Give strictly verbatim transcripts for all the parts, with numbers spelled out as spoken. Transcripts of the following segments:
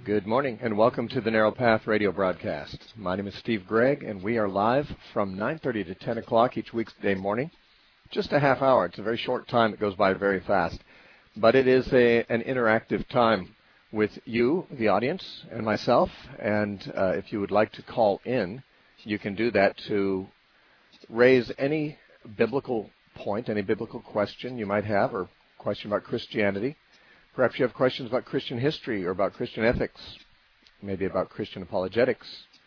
Good morning and welcome to the Narrow Path radio broadcast. My name is Steve Gregg and we are live from nine thirty to ten o'clock each weekday morning. Just a half hour. It's a very short time. It goes by very fast. But it is a, an interactive time with you, the audience, and myself. And uh, if you would like to call in, you can do that to raise any biblical point, any biblical question you might have, or question about Christianity. Perhaps you have questions about Christian history or about Christian ethics, maybe about Christian apologetics,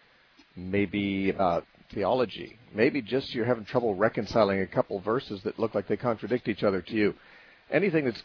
maybe about theology. Maybe just you're having trouble reconciling a couple verses that look like they contradict each other to you. Anything that's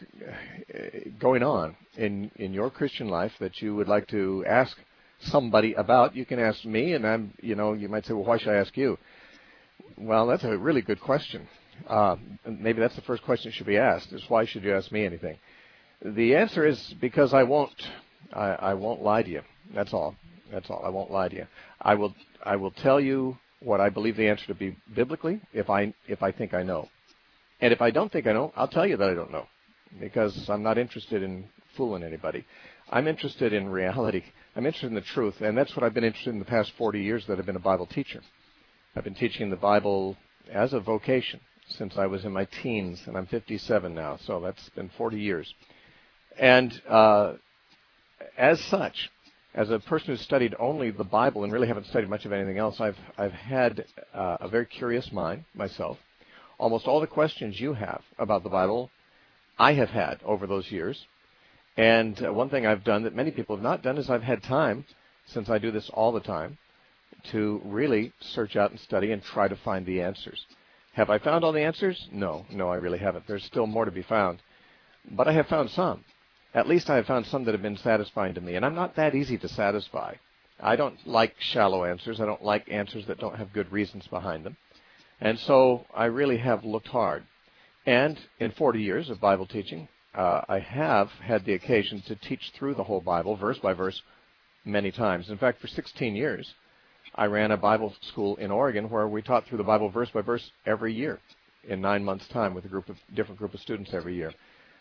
going on in, in your Christian life that you would like to ask somebody about, you can ask me, and I'm, you know, you might say, well, why should I ask you? Well, that's a really good question. Uh, maybe that's the first question that should be asked, is why should you ask me anything? The answer is because I won't. I, I won't lie to you. That's all. That's all. I won't lie to you. I will. I will tell you what I believe the answer to be biblically, if I if I think I know, and if I don't think I know, I'll tell you that I don't know, because I'm not interested in fooling anybody. I'm interested in reality. I'm interested in the truth, and that's what I've been interested in the past forty years that I've been a Bible teacher. I've been teaching the Bible as a vocation since I was in my teens, and I'm fifty-seven now, so that's been forty years. And uh, as such, as a person who's studied only the Bible and really haven't studied much of anything else, I've I've had uh, a very curious mind myself. Almost all the questions you have about the Bible, I have had over those years. And uh, one thing I've done that many people have not done is I've had time, since I do this all the time, to really search out and study and try to find the answers. Have I found all the answers? No, no, I really haven't. There's still more to be found. But I have found some. At least I have found some that have been satisfying to me. And I'm not that easy to satisfy. I don't like shallow answers. I don't like answers that don't have good reasons behind them. And so I really have looked hard. And in forty years of Bible teaching, uh, I have had the occasion to teach through the whole Bible, verse by verse, many times. In fact, for sixteen years, I ran a Bible school in Oregon where we taught through the Bible verse by verse every year in nine months' time with a group of different group of students every year.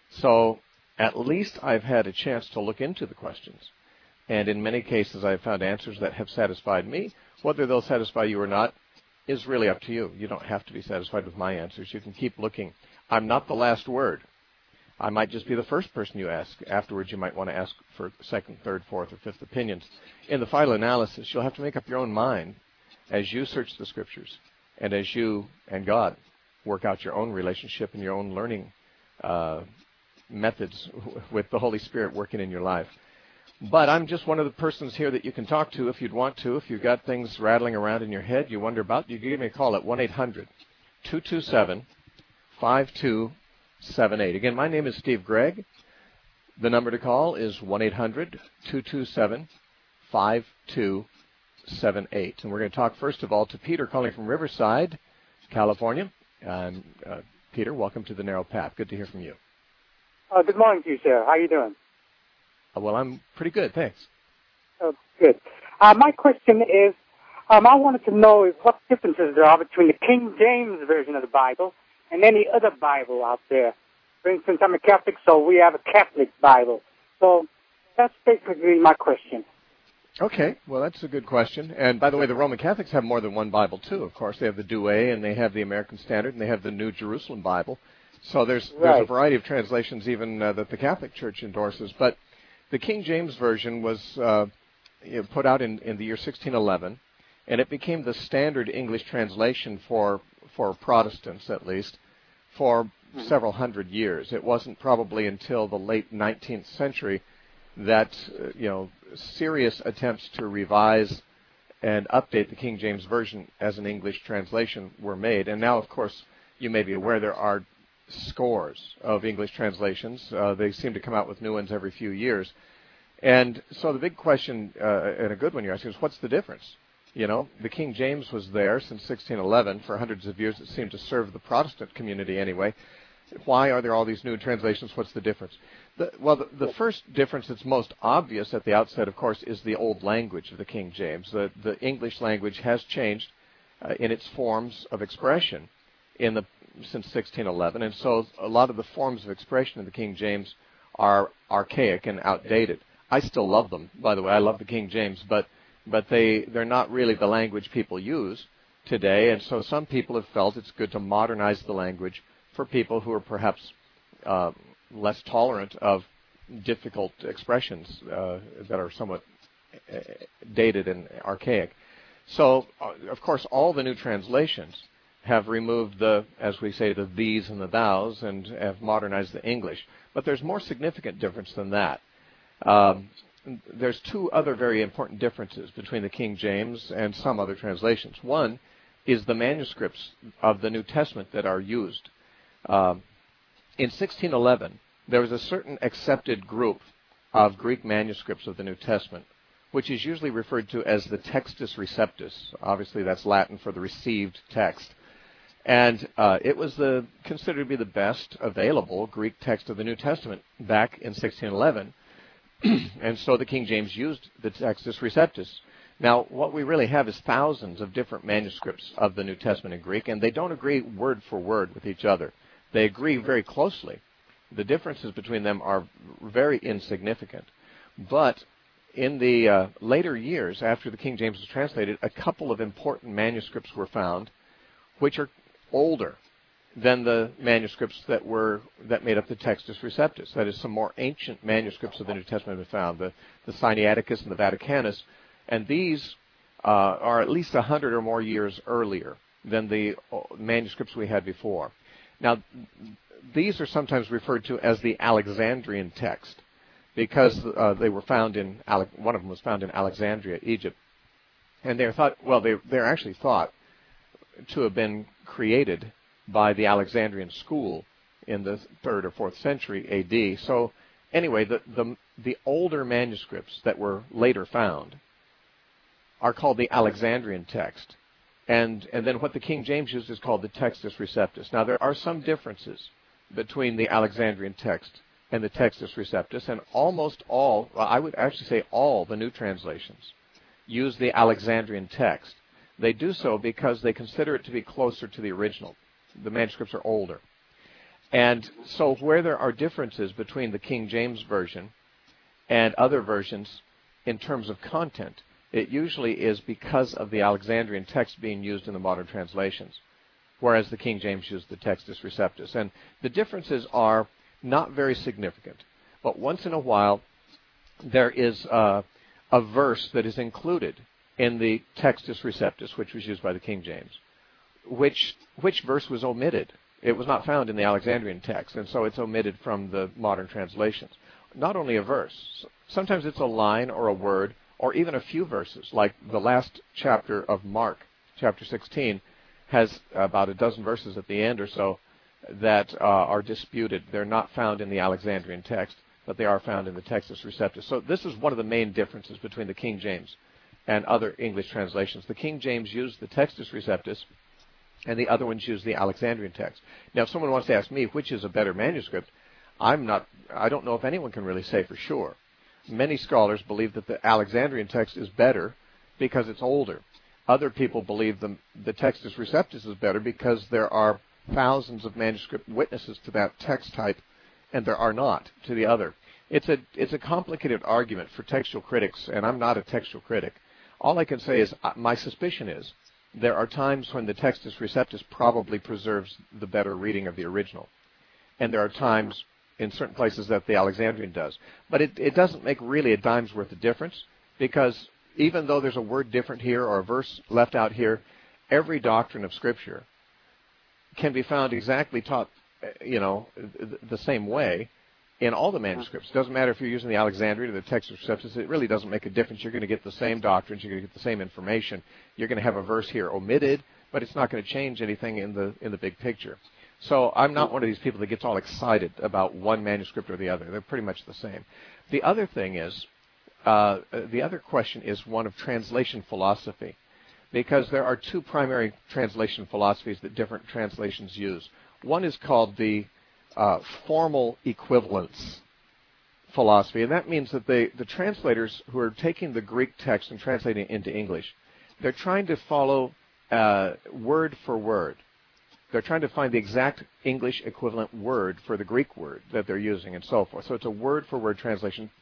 So at least I've had a chance to look into the questions. And in many cases, I've found answers that have satisfied me. Whether they'll satisfy you or not is really up to you. You don't have to be satisfied with my answers. You can keep looking. I'm not the last word. I might just be the first person you ask. Afterwards, you might want to ask for second, third, fourth, or fifth opinions. In the final analysis, you'll have to make up your own mind as you search the Scriptures and as you and God work out your own relationship and your own learning uh methods with the Holy Spirit working in your life. But I'm just one of the persons here that you can talk to if you'd want to. If you've got things rattling around in your head you wonder about, you can give me a call at one eight hundred two two seven five two seven eight. Again, my name is Steve Gregg. The number to call is one eight hundred two two seven five two seven eight. And we're going to talk first of all to Peter calling from Riverside, California. And uh, Peter, welcome to the Narrow Path. Good to hear from you. Uh, good morning to you, sir. How are you doing? Uh, well, I'm pretty good, thanks. Oh, good. Uh, my question is, um, I wanted to know is what differences there are between the King James Version of the Bible and any other Bible out there. For instance, I'm a Catholic, so we have a Catholic Bible. So that's basically my question. Okay, well, that's a good question. And by the way, the Roman Catholics have more than one Bible, too, of course. They have the Douay, and they have the American Standard, and they have the New Jerusalem Bible. So there's Right. there's a variety of translations even uh, that the Catholic Church endorses. But the King James Version was uh, you know, put out in, in the year sixteen eleven, and it became the standard English translation for for Protestants, at least, for mm-hmm. several hundred years. It wasn't probably until the late nineteenth century that uh, you know serious attempts to revise and update the King James Version as an English translation were made. And now, of course, you may be aware there are scores of English translations. Uh, they seem to come out with new ones every few years. And so the big question, uh, and a good one you're asking, is what's the difference? You know, the King James was there since sixteen eleven. For hundreds of years it seemed to serve the Protestant community anyway. Why are there all these new translations? What's the difference? The, well, the, the first difference that's most obvious at the outset, of course, is the old language of the King James. The, the English language has changed uh, in its forms of expression in the since sixteen eleven, and so a lot of the forms of expression in the King James are archaic and outdated. I still love them, by the way. I love the King James, but but they, they're not really the language people use today, and so some people have felt it's good to modernize the language for people who are perhaps uh, less tolerant of difficult expressions uh, that are somewhat uh, dated and archaic. So, uh, of course, all the new translations have removed the, as we say, the these and the thous, and have modernized the English. But there's more significant difference than that. Um, there's two other very important differences between the King James and some other translations. One is the manuscripts of the New Testament that are used. Um, in sixteen eleven, there was a certain accepted group of Greek manuscripts of the New Testament, which is usually referred to as the Textus Receptus. Obviously, that's Latin for the received text. And uh, it was the, considered to be the best available Greek text of the New Testament back in sixteen eleven. And so the King James used the Textus Receptus. Now, what we really have is thousands of different manuscripts of the New Testament in Greek, and they don't agree word for word with each other. They agree very closely. The differences between them are very insignificant. But in the uh, later years, after the King James was translated, a couple of important manuscripts were found, which are older than the manuscripts that were that made up the Textus Receptus. That is, some more ancient manuscripts of the New Testament have been found, the, the Sinaiticus and the Vaticanus, and these uh, are at least a hundred or more years earlier than the manuscripts we had before. Now, these are sometimes referred to as the Alexandrian text, because uh, they were found in, Ale- one of them was found in Alexandria, Egypt, and they're thought, well, they, they're actually thought to have been created by the Alexandrian school in the third or fourth century A D. So anyway, the, the, the older manuscripts that were later found are called the Alexandrian text. And, and then what the King James used is called the Textus Receptus. Now, there are some differences between the Alexandrian text and the Textus Receptus, and almost all, well, I would actually say all the new translations use the Alexandrian text. They do so because they consider it to be closer to the original. The manuscripts are older. And so where there are differences between the King James Version and other versions in terms of content, it usually is because of the Alexandrian text being used in the modern translations, whereas the King James used the Textus Receptus. And the differences are not very significant, but once in a while there is uh, a verse that is included in the Textus Receptus, which was used by the King James, which which verse was omitted. It was not found in the Alexandrian text, and so it's omitted from the modern translations. Not only a verse, sometimes it's a line or a word, or even a few verses, like the last chapter of Mark, chapter sixteen, has about a dozen verses at the end or so that uh, are disputed. They're not found in the Alexandrian text, but they are found in the Textus Receptus. So this is one of the main differences between the King James and other English translations. The King James used the Textus Receptus, and the other ones use the Alexandrian text. Now, if someone wants to ask me which is a better manuscript, I'm not, I don't know if anyone can really say for sure. Many scholars believe that the Alexandrian text is better because it's older. Other people believe the, the Textus Receptus is better because there are thousands of manuscript witnesses to that text type, and there are not to the other. It's a, it's a complicated argument for textual critics, and I'm not a textual critic. All I can say is uh, my suspicion is there are times when the Textus Receptus probably preserves the better reading of the original. And there are times in certain places that the Alexandrian does. But it, it doesn't make really a dime's worth of difference, because even though there's a word different here or a verse left out here, every doctrine of Scripture can be found exactly taught, you know, the same way in all the manuscripts. It doesn't matter if you're using the Alexandrian or the Textus Receptus. It really doesn't make a difference. You're going to get the same doctrines. You're going to get the same information. You're going to have a verse here omitted, but it's not going to change anything in the in the big picture. So I'm not one of these people that gets all excited about one manuscript or the other. They're pretty much the same. The other thing is, uh, the other question is one of translation philosophy, because there are two primary translation philosophies that different translations use. One is called the Uh, formal equivalence philosophy, and that means that they, the translators who are taking the Greek text and translating it into English, they're trying to follow uh, word for word. They're trying to find the exact English equivalent word for the Greek word that they're using and so forth. So it's a word for word translation.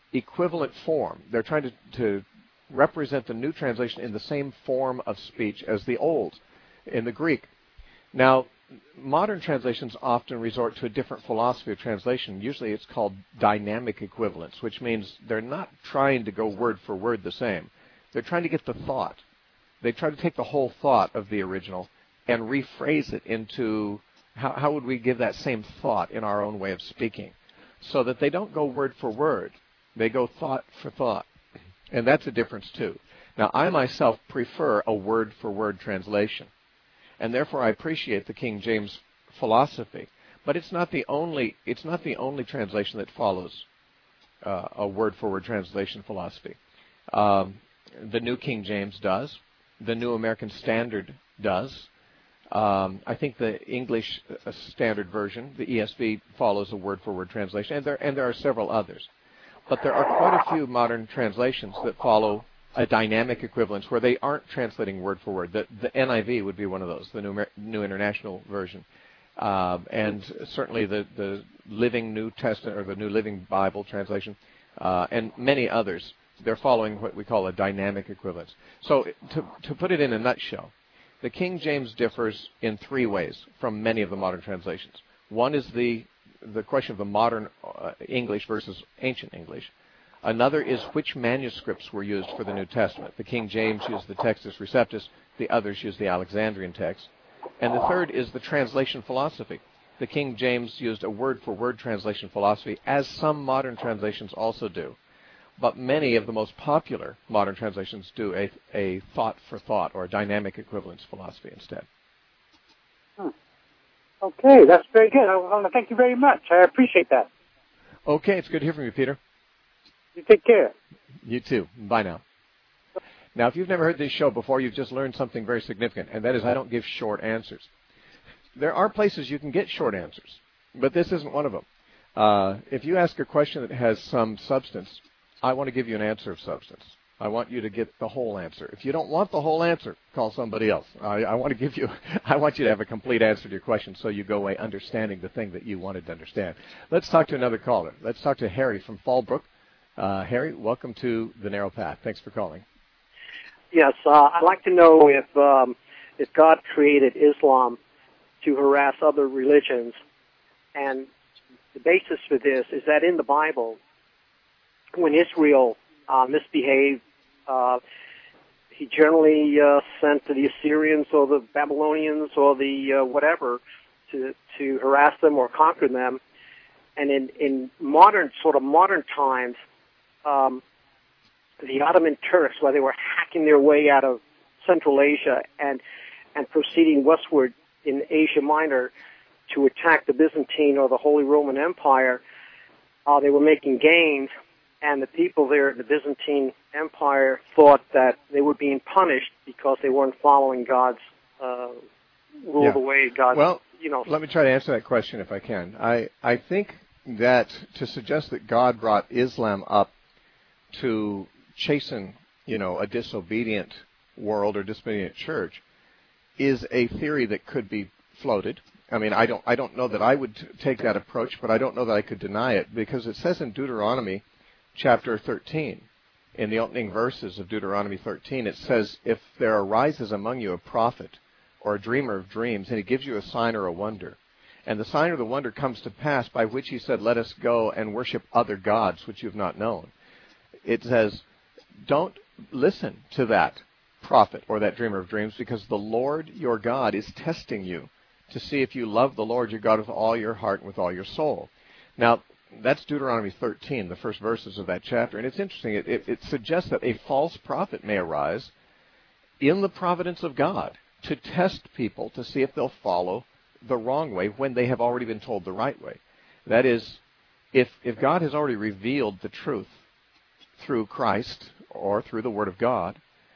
equivalent form. They're trying to, to represent the new translation in the same form of speech as the old in the Greek. Now, modern translations often resort to a different philosophy of translation. Usually it's called dynamic equivalence, which means they're not trying to go word for word the same. They're trying to get the thought. They try to take the whole thought of the original and rephrase it into how, how would we give that same thought in our own way of speaking, so that they don't go word for word. They go thought for thought. And that's a difference too. Now, I myself prefer a word for word translation, and therefore I appreciate the King James philosophy. But it's not the only it's not the only translation that follows uh, a word for word translation philosophy. Um, the New King James does. The New American Standard does. Um, I think the English uh, Standard Version, the E S V, follows a word-for-word translation, and there and there are several others. But there are quite a few modern translations that follow a dynamic equivalence where they aren't translating word for word. The, the N I V would be one of those, the New, New International Version, uh, and certainly the the Living New Testament or the New Living Bible translation, uh, and many others. They're following what we call a dynamic equivalence. So to, to put it in a nutshell, the King James differs in three ways from many of the modern translations. One is the the question of the modern uh, English versus ancient English. Another is which manuscripts were used for the New Testament. The King James used the Textus Receptus. The others used the Alexandrian text. And the third is the translation philosophy. The King James used a word-for-word translation philosophy, as some modern translations also do. But many of the most popular modern translations do a, a thought-for-thought or a dynamic equivalence philosophy instead. Hmm. Okay, that's very good. I want to thank you very much. I appreciate that. Okay, it's good to hear from you, Peter. You take care. You too. Bye now. Now, if you've never heard this show before, you've just learned something very significant, and that is I don't give short answers. There are places you can get short answers, but this isn't one of them. Uh, if you ask a question that has some substance, I want to give you an answer of substance. I want you to get the whole answer. If you don't want the whole answer, call somebody else. I, I want to give you, I want you to have a complete answer to your question so you go away understanding the thing that you wanted to understand. Let's talk to another caller. Let's talk to Harry from Fallbrook. Uh, Harry, welcome to The Narrow Path. Thanks for calling. Yes, uh, I'd like to know if um, if God created Islam to harass other religions, and the basis for this is that in the Bible, when Israel uh, misbehaved, uh, he generally uh, sent to the Assyrians or the Babylonians or the uh, whatever to to harass them or conquer them. And in, in modern, sort of modern times, um, the Ottoman Turks, while they were hacking their way out of Central Asia and and proceeding westward in Asia Minor to attack the Byzantine or the Holy Roman Empire, uh, they were making gains. And the people there in the Byzantine Empire thought that they were being punished because they weren't following God's uh, rule yeah. the way God, well, you know. Let me try to answer that question if I can. I, I think that to suggest that God brought Islam up to chasten, you know, a disobedient world or disobedient church is a theory that could be floated. I mean, I don't, I don't know that I would t- take that approach, but I don't know that I could deny it, because it says in Deuteronomy chapter thirteen, in the opening verses of Deuteronomy thirteen, it says, if there arises among you a prophet or a dreamer of dreams, and he gives you a sign or a wonder, and the sign or the wonder comes to pass by which he said, let us go and worship other gods which you have not known. It says, don't listen to that prophet or that dreamer of dreams, because the Lord your God is testing you to see if you love the Lord your God with all your heart and with all your soul. Now, that's Deuteronomy thirteen, the first verses of that chapter. And it's interesting. It, it, it suggests that a false prophet may arise in the providence of God to test people to see if they'll follow the wrong way when they have already been told the right way. That is, if, if God has already revealed the truth through Christ or through the Word of God,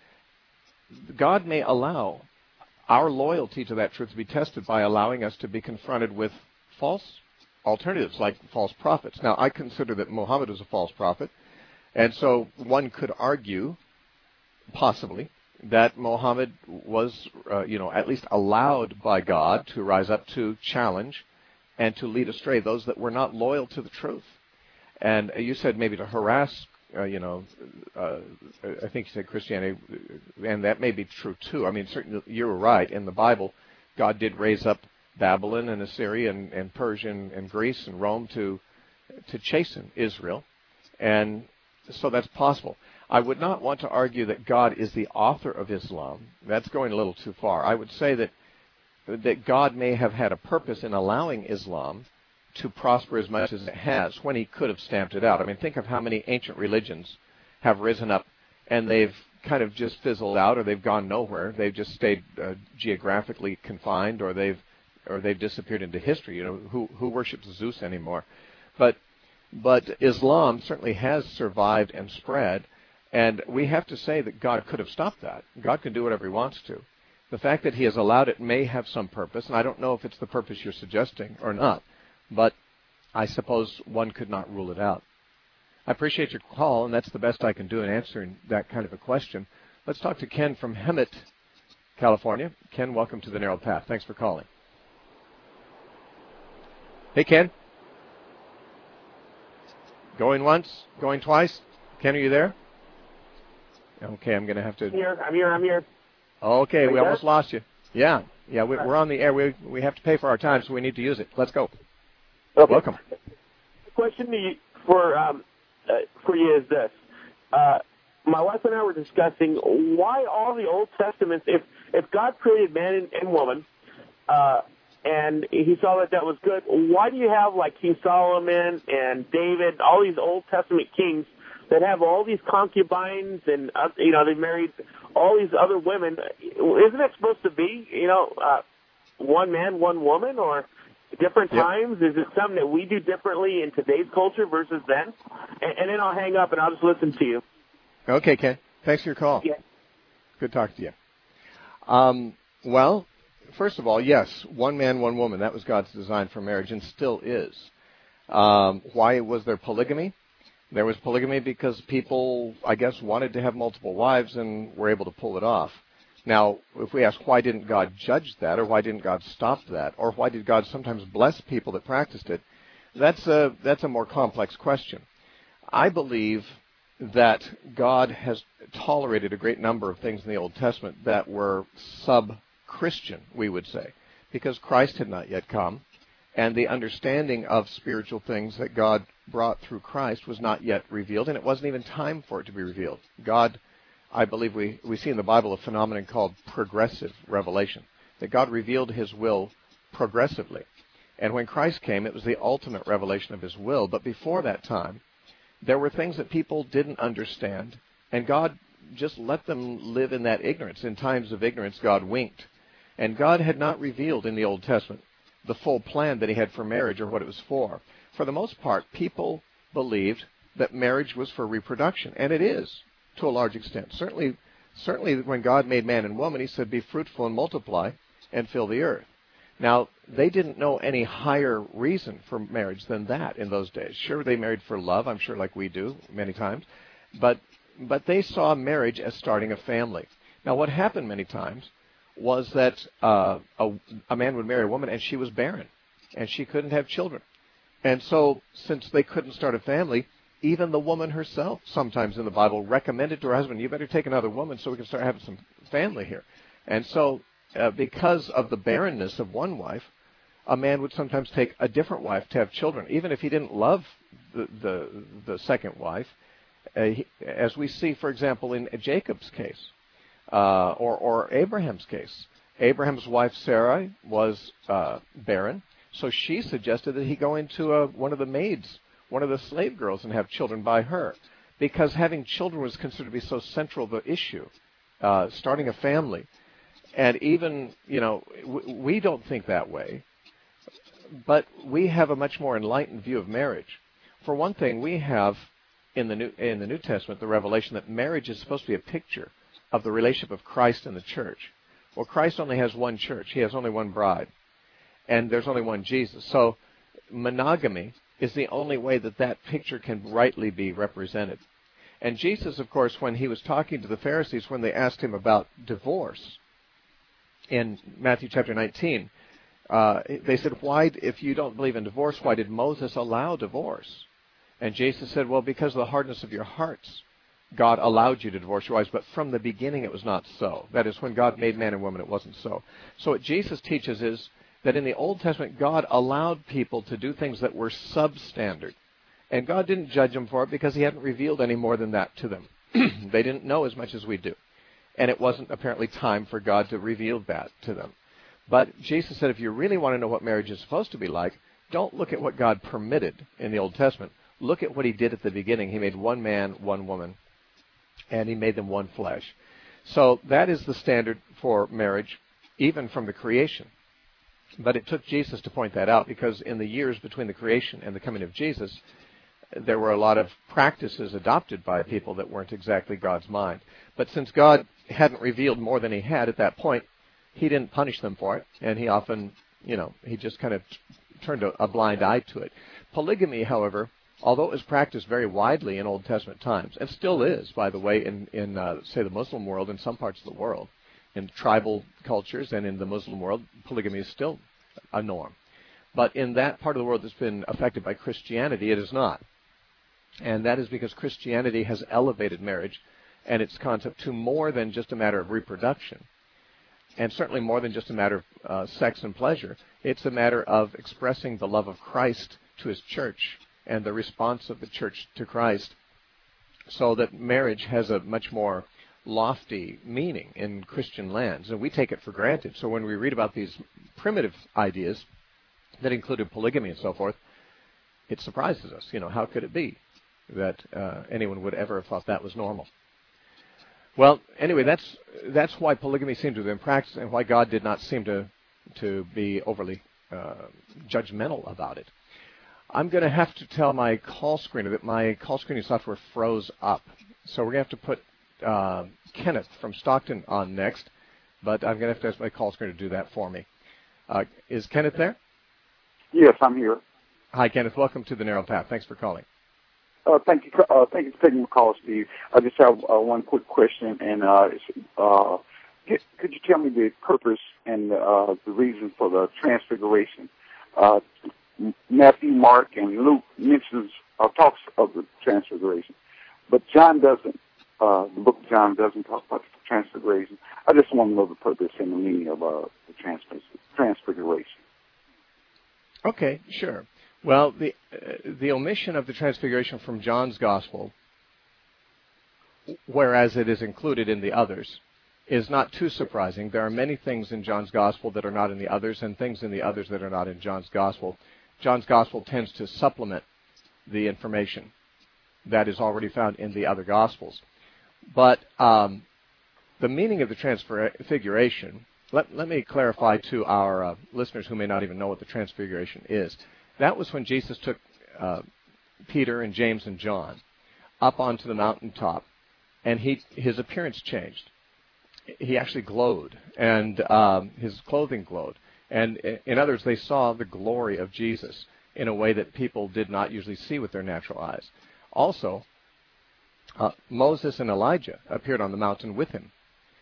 God may allow our loyalty to that truth to be tested by allowing us to be confronted with false alternatives like false prophets. Now, I consider that Muhammad is a false prophet, and so one could argue, possibly, that Muhammad was, uh, you know, at least allowed by God to rise up to challenge and to lead astray those that were not loyal to the truth. And you said maybe to harass, uh, you know, uh, I think you said Christianity, and that may be true too. I mean, certainly you were right. In the Bible, God did raise up Babylon and Assyria and, and Persia and, and Greece and Rome to to chasten Israel, and so that's possible. I would not want to argue that God is the author of Islam. That's going a little too far. I would say that that God may have had a purpose in allowing Islam to prosper as much as it has when he could have stamped it out. I mean, think of how many ancient religions have risen up and they've kind of just fizzled out, or they've gone nowhere. They've just stayed uh, geographically confined, or they've or they've disappeared into history. You know, who who worships Zeus anymore? But but Islam certainly has survived and spread, and we have to say that God could have stopped that. God can do whatever he wants to. The fact that he has allowed it may have some purpose, and I don't know if it's the purpose you're suggesting or not, but I suppose one could not rule it out. I appreciate your call, and that's the best I can do in answering that kind of a question. Let's talk to Ken from Hemet, California. Ken, welcome to the Narrow Path. Thanks for calling. Hey, Ken. Going once? Going twice? Ken, are you there? Okay, I'm going to have to... I'm here, I'm here, I'm here. Okay, we there? almost lost you. Yeah, yeah, we, we're on the air. We we have to pay for our time, so we need to use it. Let's go. Okay. Welcome. The question to you, for um, uh, for you is this: uh, my wife and I were discussing why all the Old Testaments, if if God created man and, and woman, uh, and He saw that that was good, why do you have like King Solomon and David, all these Old Testament kings that have all these concubines and uh, you know they married all these other women? Isn't it supposed to be you know uh, one man, one woman, or different times? Yep. Is it something that we do differently in today's culture versus then? And, and then I'll hang up and I'll just listen to you. Okay, Ken. Thanks for your call. Yeah. Good talking to you. Um, well, first of all, yes, one man, one woman. That was God's design for marriage and still is. Um, why was there polygamy? There was polygamy because people, I guess, wanted to have multiple wives and were able to pull it off. Now, if we ask why didn't God judge that, or why didn't God stop that, or why did God sometimes bless people that practiced it, that's a, that's a more complex question. I believe that God has tolerated a great number of things in the Old Testament that were sub-Christian, we would say, because Christ had not yet come, and the understanding of spiritual things that God brought through Christ was not yet revealed, and it wasn't even time for it to be revealed. God... I believe we, we see in the Bible a phenomenon called progressive revelation, that God revealed his will progressively. And when Christ came, it was the ultimate revelation of his will. But before that time, there were things that people didn't understand, and God just let them live in that ignorance. In times of ignorance, God winked. And God had not revealed in the Old Testament the full plan that he had for marriage or what it was for. For the most part, people believed that marriage was for reproduction, and it is. To a large extent. Certainly, certainly when God made man and woman, he said, be fruitful and multiply and fill the earth. Now, they didn't know any higher reason for marriage than that in those days. Sure, they married for love, I'm sure, like we do many times, but but they saw marriage as starting a family. Now, what happened many times was that uh, a, a man would marry a woman and she was barren, and she couldn't have children. And so, since they couldn't start a family, even the woman herself, sometimes in the Bible, recommended to her husband, you better take another woman so we can start having some family here. And so, uh, because of the barrenness of one wife, a man would sometimes take a different wife to have children, even if he didn't love the the, the second wife, uh, he, as we see, for example, in Jacob's case, uh, or, or Abraham's case. Abraham's wife, Sarah, was uh, barren, so she suggested that he go into a, one of the maids, one of the slave girls, and have children by her, because having children was considered to be so central to the issue, uh, starting a family. And even, you know, w- we don't think that way, but we have a much more enlightened view of marriage. For one thing, we have in the New, in the New Testament the revelation that marriage is supposed to be a picture of the relationship of Christ and the church. Well, Christ only has one church. He has only one bride, and there's only one Jesus. So monogamy is the only way that that picture can rightly be represented. And Jesus, of course, when he was talking to the Pharisees, when they asked him about divorce in Matthew chapter nineteen, uh, they said, why, if you don't believe in divorce, why did Moses allow divorce? And Jesus said, well, because of the hardness of your hearts, God allowed you to divorce your wives, but from the beginning it was not so. That is, when God made man and woman, it wasn't so. So what Jesus teaches is that in the Old Testament, God allowed people to do things that were substandard. And God didn't judge them for it because he hadn't revealed any more than that to them. They didn't know as much as we do. And it wasn't apparently time for God to reveal that to them. But Jesus said, if you really want to know what marriage is supposed to be like, don't look at what God permitted in the Old Testament. Look at what he did at the beginning. He made one man, one woman, and he made them one flesh. So that is the standard for marriage, even from the creation. But it took Jesus to point that out, because in the years between the creation and the coming of Jesus, there were a lot of practices adopted by people that weren't exactly God's mind. But since God hadn't revealed more than he had at that point, he didn't punish them for it, and he often, you know, he just kind of t- turned a, a blind eye to it. Polygamy, however, although it was practiced very widely in Old Testament times, and still is, by the way, in, in uh, say, the Muslim world, in some parts of the world, in tribal cultures and in the Muslim world, polygamy is still a norm. But in that part of the world that's been affected by Christianity, it is not. And that is because Christianity has elevated marriage and its concept to more than just a matter of reproduction, and certainly more than just a matter of uh, sex and pleasure. It's a matter of expressing the love of Christ to his church and the response of the church to Christ, so that marriage has a much more lofty meaning in Christian lands, and we take it for granted. So when we read about these primitive ideas that included polygamy and so forth, it surprises us. You know, how could it be that uh, anyone would ever have thought that was normal? Well, anyway, that's that's why polygamy seemed to have been practiced, and why God did not seem to to be overly uh, judgmental about it. I'm going to have to tell my call screener that my call screening software froze up, so we're going to have to put uh, Kenneth from Stockton on next, but I'm going to have to ask my call screener to do that for me. Uh, is Kenneth there? Yes, I'm here. Hi, Kenneth. Welcome to the Narrow Path. Thanks for calling. Uh, thank you. For, uh, thank you for taking my call, Steve. I just have uh, one quick question, and uh, uh, could you tell me the purpose and uh, the reason for the transfiguration? Uh, Matthew, Mark, and Luke mentions or talks of the transfiguration, but John doesn't. Uh, the book of John doesn't talk about the transfiguration. I just want to know the purpose and the meaning of uh, the transfiguration. Okay, sure. Well, the uh, the omission of the transfiguration from John's gospel, whereas it is included in the others, is not too surprising. There are many things in John's gospel that are not in the others, and things in the others that are not in John's gospel. John's gospel tends to supplement the information that is already found in the other gospels. But um, the meaning of the transfiguration, let, let me clarify to our uh, listeners who may not even know what the transfiguration is. That was when Jesus took uh, Peter and James and John up onto the mountaintop, and he his appearance changed. He actually glowed, and um, his clothing glowed. And in others, they saw the glory of Jesus in a way that people did not usually see with their natural eyes. Also, uh, Moses and Elijah appeared on the mountain with him.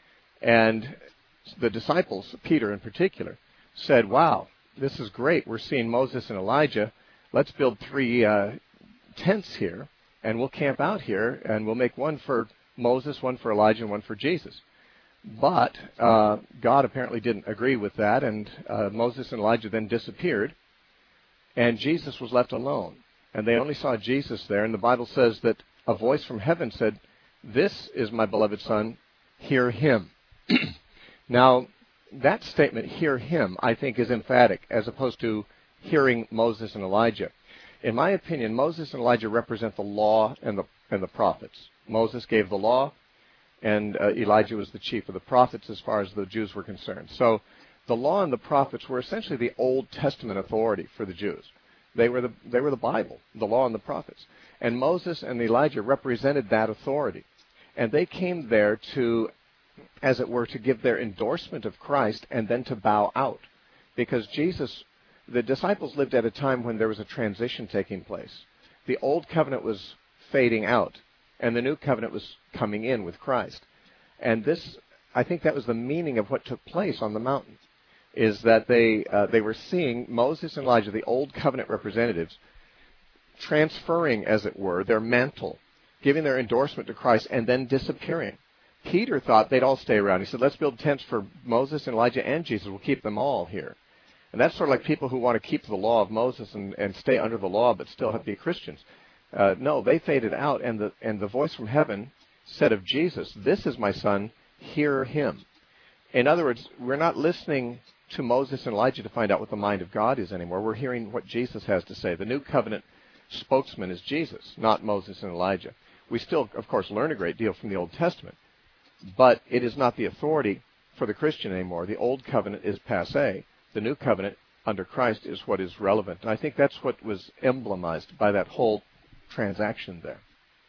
And the disciples, Peter in particular, said, wow, this is great. We're seeing Moses and Elijah. Let's build three uh, tents here, and we'll camp out here, and we'll make one for Moses, one for Elijah, and one for Jesus. But uh, God apparently didn't agree with that, and uh, Moses and Elijah then disappeared, and Jesus was left alone. And they only saw Jesus there, and the Bible says that a voice from heaven said, "This is my beloved Son, hear him." Now, that statement, hear him, I think is emphatic, as opposed to hearing Moses and Elijah. In my opinion, Moses and Elijah represent the law and the, and the prophets. Moses gave the law, and uh, Elijah was the chief of the prophets as far as the Jews were concerned. So the law and the prophets were essentially the Old Testament authority for the Jews. They were the they were the Bible, the law and the prophets. And Moses and Elijah represented that authority. And they came there to, as it were, to give their endorsement of Christ and then to bow out. Because Jesus, the disciples lived at a time when there was a transition taking place. The old covenant was fading out, and the new covenant was coming in with Christ. And this, I think that was the meaning of what took place on the mountain, is that they uh, they were seeing Moses and Elijah, the old covenant representatives, transferring, as it were, their mantle, giving their endorsement to Christ, and then disappearing. Peter thought they'd all stay around. He said, let's build tents for Moses and Elijah and Jesus. We'll keep them all here. And that's sort of like people who want to keep the law of Moses and, and stay under the law but still have to be Christians. Uh, no, they faded out, and the and the voice from heaven said of Jesus, this is my son, hear him. In other words, we're not listening to Moses and Elijah to find out what the mind of God is anymore. We're hearing what Jesus has to say. The new covenant spokesman is Jesus, not Moses and Elijah. We still, of course, learn a great deal from the Old Testament, but it is not the authority for the Christian anymore. The Old Covenant is passé. The New Covenant under Christ is what is relevant. And I think that's what was emblemized by that whole transaction there.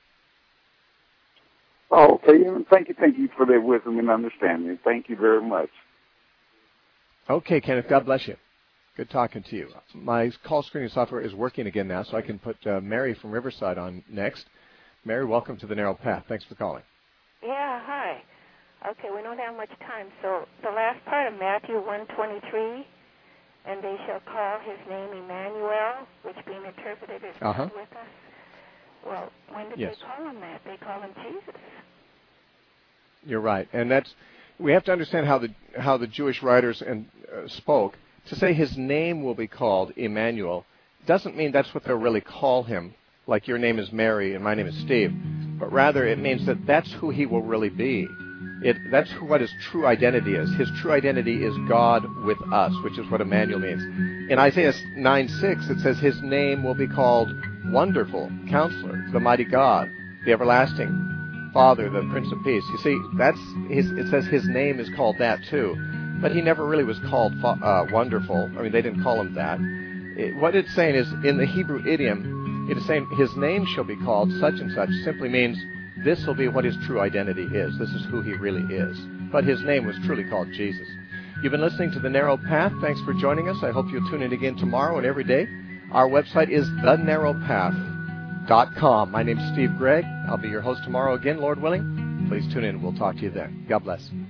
Oh, okay. Thank you, thank you for that wisdom and understanding. Thank you very much. Okay, Kenneth, God bless you. Good talking to you. My call screening software is working again now, so I can put uh, Mary from Riverside on next. Mary, welcome to the Narrow Path. Thanks for calling. Yeah, hi. Okay, we don't have much time. So the last part of Matthew one twenty-three, and they shall call his name Emmanuel, which being interpreted as uh-huh. God with us. Well, when did yes. they call him that? They call him Jesus. You're right, and that's we have to understand how the how the Jewish writers and uh, spoke. To say his name will be called Emmanuel doesn't mean that's what they'll really call him, like your name is Mary and my name is Steve, but rather it means that that's who he will really be. It, that's what his true identity is. His true identity is God with us, which is what Emmanuel means. In Isaiah nine six, it says his name will be called Wonderful, Counselor, the Mighty God, the Everlasting Father, the Prince of Peace. You see, that's his, it says his name is called that too, but he never really was called uh, Wonderful. I mean, they didn't call him that. It, what it's saying is, in the Hebrew idiom, it is saying his name shall be called such and such, simply means this will be what his true identity is. This is who he really is. But his name was truly called Jesus. You've been listening to The Narrow Path. Thanks for joining us. I hope you'll tune in again tomorrow and every day. Our website is the narrow path dot com. My name's Steve Gregg. I'll be your host tomorrow again, Lord willing. Please tune in. We'll talk to you then. God bless.